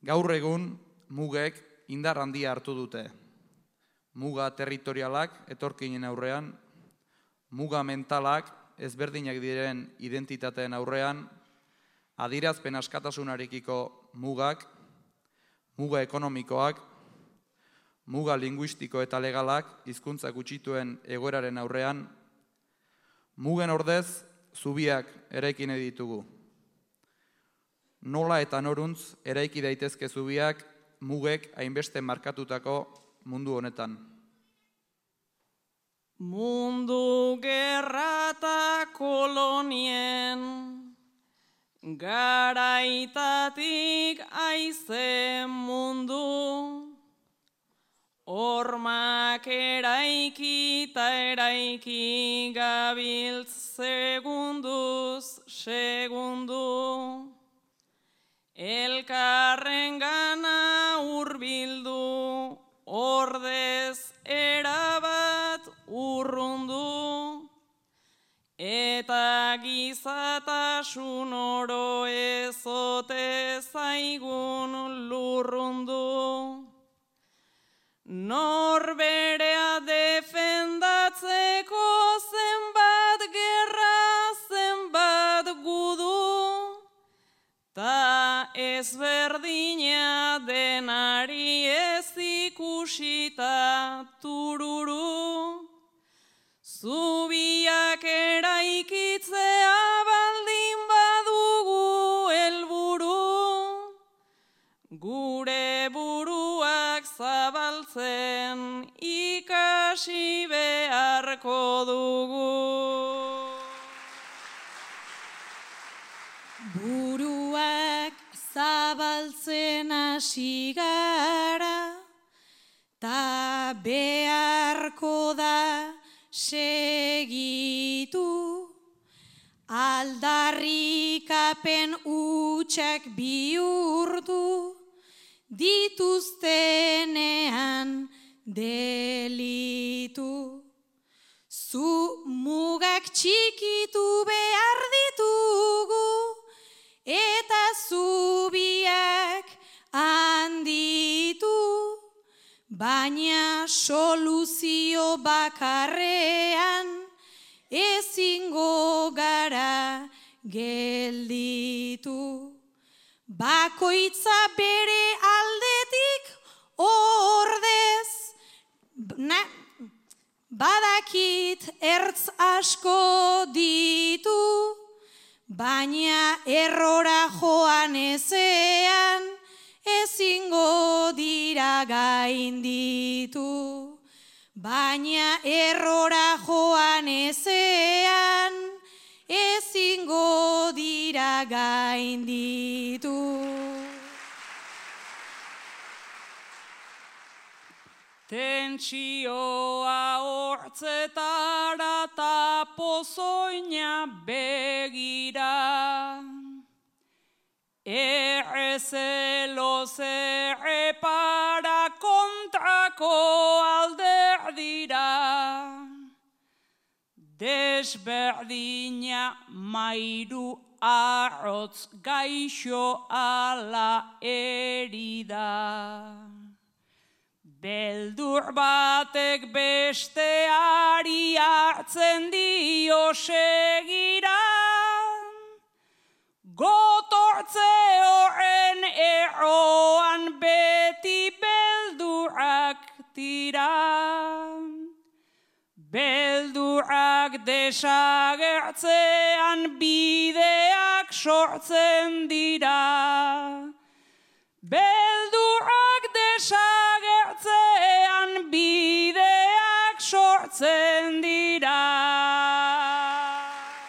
Gaur egun mugek indar handia hartu dute. Muga territorialak etorkinen aurrean, muga mentalak ezberdinak diren identitateen aurrean, adierazpen askatasunarekiko mugak, muga ekonomikoak, muga linguistiko eta legalak hizkuntza gutxituen egoeraren aurrean, mugen ordez zubiak eraiki nahi ditugu. Nola eta noruntz eraiki daitezke zubiak mugek hainbeste markatutako mundu honetan. Mundu gerra eta kolonien, garaitatik aize mundu, hormak eraiki eta eraiki gabiltz segunduz segundu. Elkarren gana hurbildu, ordez erabat urrundu, eta gizatasun oro ezote zaigun lurrundu. Norberea defendatzeko zenbat gerra, zenbat gudu, ta ezberdina denari ez ikusita tururu. Zubiak eraikitzea baldin badugu helburu, gure buruak zabaltzen ikasi beharko dugu. Buruak zabaltzen hasi gara, ta beharko da segitu, aldarrikapen hutsak bihurtu, dituztenean delitu. Zu mugak txikitu behar ditugu, eta zubiak handitu, baina soluzio bakarrean ezingo gara gelditu. Bakoitza bere aldetik ordez, badakit ertz asko ditu, baina errora joan ezean ezingo dira gainditu. Baina errora joan ezean ezingo dira gainditu. Tentsioa hortzetara ta pozoina begira, errezeloz errepara kontrako alderdira, desberdina mairu arrotz gaixo ala erida. Beldur batek besteari hartzen dio segira, gotortze horren erroan beti beldurak tira. Beldurak desagertzean bideak sortzen dira. Beldurak desagertzean bideak sortzen dira.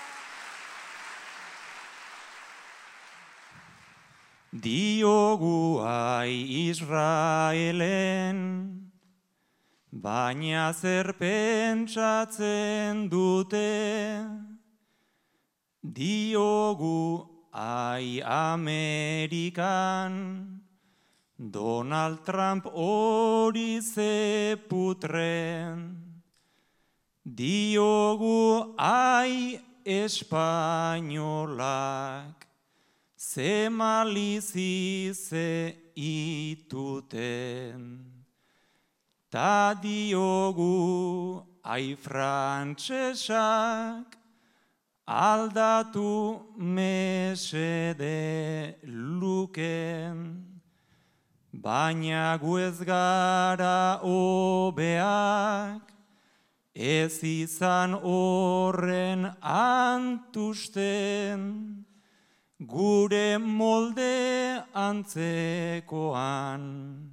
Diogu ai Israelen, baina zer pentsatzen dute. Diogu ai Amerikan, Donald Trump hori ze putren. Diogu ai espainolak, ze malizi ze ituten. Ta diogu ai frantsesak, aldatu mesede luken. Baina gu ez gara hobeak, ez izan horren antusten, gure molde antzekoan,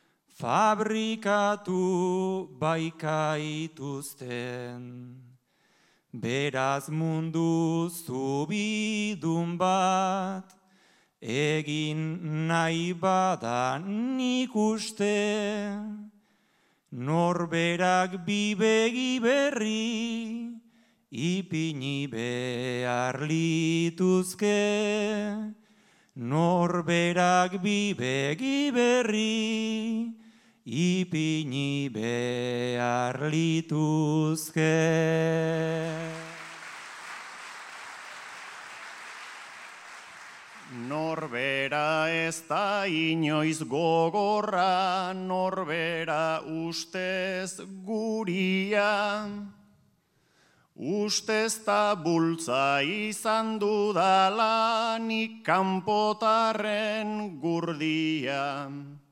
fabrikatu baikaituzten. Beraz mundu zubidun bat, egin nahi bada nik uste, norberak bibegi berri, ipini behar lituzke. Norberak bibegi berri, ipini behar lituzke. Norbera ez da inoiz gogorra, norbera ustez guria. Ustez da bultza izan dudala nik kanpotarren gurdia.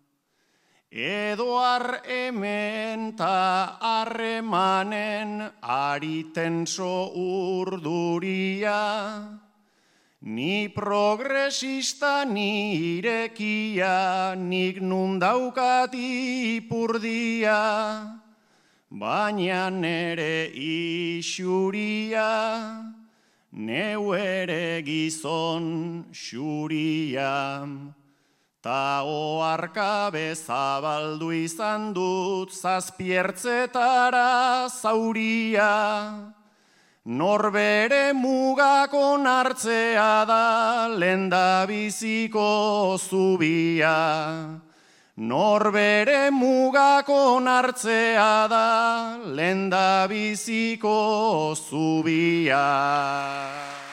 Edo hemen ta harremanen ari tenso urduria. Ni progresista, ni irekia, nik nun daukat ipurdia. Baina nere isuria, neu ere gizon xuria. Ta oharka bezabaldu izan dut zazpiertzetara zauria. Norbere mugako nartzea da lendabiziko zubia. Norbere mugako nartzea da lendabiziko zubia.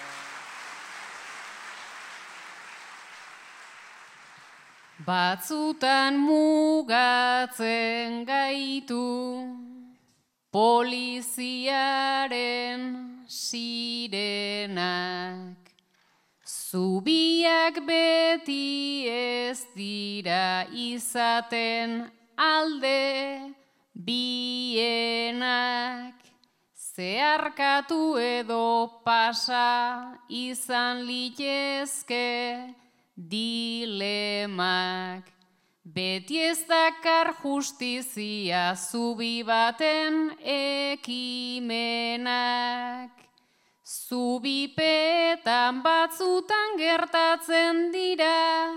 Batzutan mugatzen gaitu poliziaren sirenak. Zubiak beti ez dira izaten alde bienak. Zeharkatu edo pasa izan litezke dilemak. Beti ez dakar justizia zubi baten ekimenak. Zubipetan batzutan gertatzen dira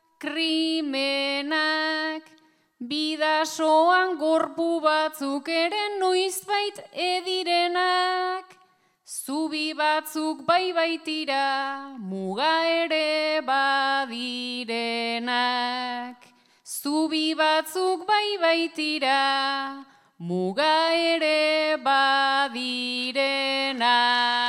krimenak. Bidasoan gorpu batzuk ere noizbait edirenak. Zubi batzuk bai baitira, muga ere badirenak. Zubi batzuk bai baitira, muga ere badirenak.